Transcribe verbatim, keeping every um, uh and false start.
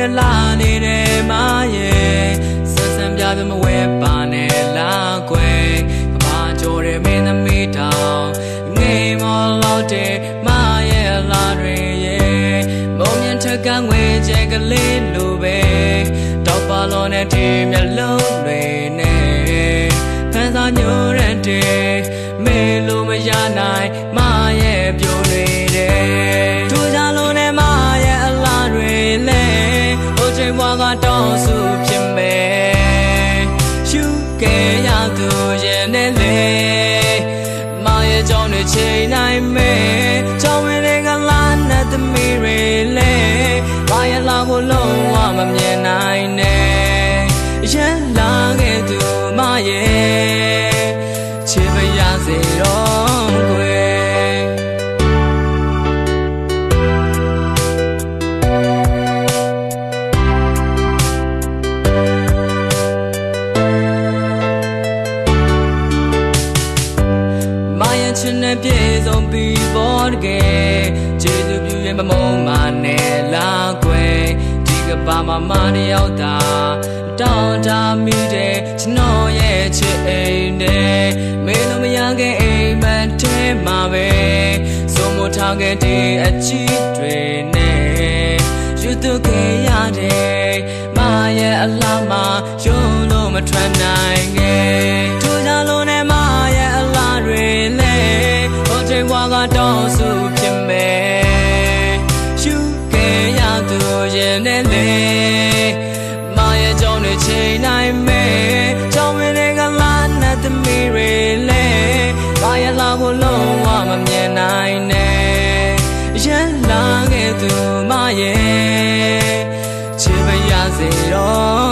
တဲ့လာနေတဲ့မရဲ့ဆန်းဆန်းပြပြမဝဲပါနဲ့လာကွယ်ကဘာကြော်တဲ့မင်းသမီးတောင်ငိမ်မောလို့တဲ့မရဲ့လာတွေရဲ့မုံမြင့်ထက်ကငွေကျဲကလေးလိုပဲတောက်ပါလို့နဲ့ဒီမျက်လုံးတွေနဲ့ဖန်စာညိုရတဲ့မေလိုမရနိုင်မရဲ့ပြိုနေတဲ့ထူကြလို့နဲ့မရဲ့အလားတွေလဲဟိုချိန်ဘွားကတော့စုဖြစ်မယ်ရှုခဲ့ရသူရဲ့နဲ့လေမရဲ့ကြောင့်တွေချိန်နိုင်မယ်ကြောင့်ဝင်တွေကလာနဲ့သမီးတွေလဲမရဲ့လာကိုလုံးဝမမြင်နိုင်နဲ့ရဲလာခဲ့သူမရဲ့ချစ်ပါရစေတော့ကွယ်မရဲ့ချစ်နဲ့ပြေဆုံးပြီးပေါ်တကယ်ကျေးဇူးပြုရင်မမုန်းမနဲ့လာကွယ်ဒီကဘာမမတယောက်သာတောင်းတမိတဲ့ကျွန်တော်ရဲ့ချစ်အိမ်နဲ့မေလို့မရခဲ့အိမ်မက်ထဲမှာပဲစိုးမိုးထားခဲ့တဲ့အချစ်တွေနဲ့ယူသွခဲ့ရတဲ့မရဲ့အလားမှာယုံလို့မထွက်နိုင်ခဲ့ထူကြလို့နဲ့မရဲ့အလားတွေလဲဟိုချိန်ဘွားကတော့စုဖြစ်မယ်ရှုခဲ့ရသူရဲ့နဲ့လေကြောင့်တွေချိန်နိုင်မယ်ကြောင့်ဝင်တွေကလာနဲ့သမီးတွေလဲဘာရလာကိုလုံးဝမမြင်နိုင်နဲ့ရလာခဲ့သူမရဲ့ချစ်ပါရစေတော့